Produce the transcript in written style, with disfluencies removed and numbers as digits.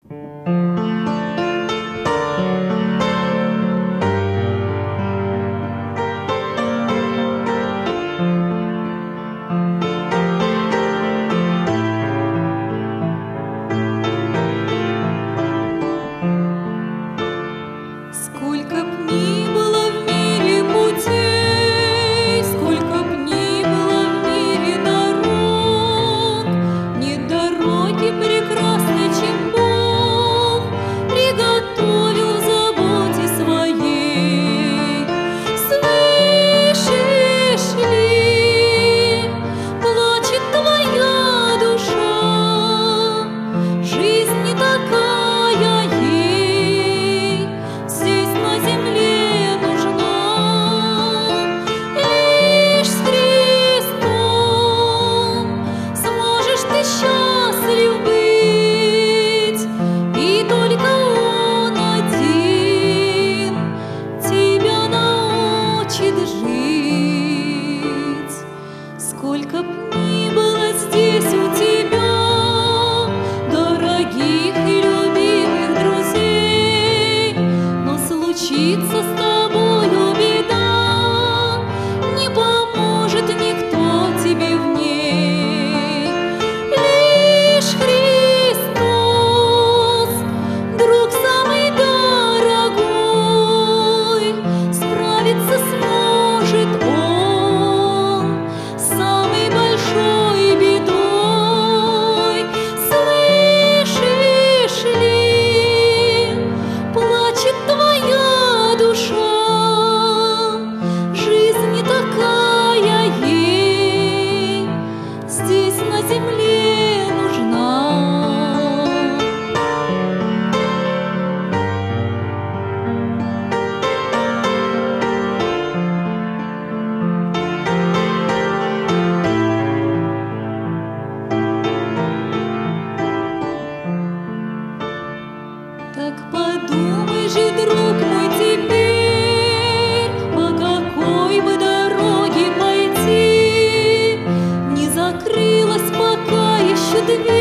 Сколько б ни было в мире путей, сколько б ни было в мире дорог, нет дороги прекрасней, чем Бог приготовил в заботе своей. Слышишь ли, плачет твоя душа, жизнь не такая ей здесь на земле нужна. Лишь с Христом сможешь ты счастлив быть, и только Он один тебя научит жить. Сколько б ни было здесь у тебя дорогих и любимых друзей, но случится с тобою беда, не поможет никто тебе в ней. Лишь Христос, друг самый дорогой, справиться сможет Он с самой большой бедой. Слышишь ли, плачет твоя душа, жизнь не такая ей здесь на земле нужна. Так подумай же, друг мой, теперь, по какой бы дороге пойти, не закрылась пока еще дверь.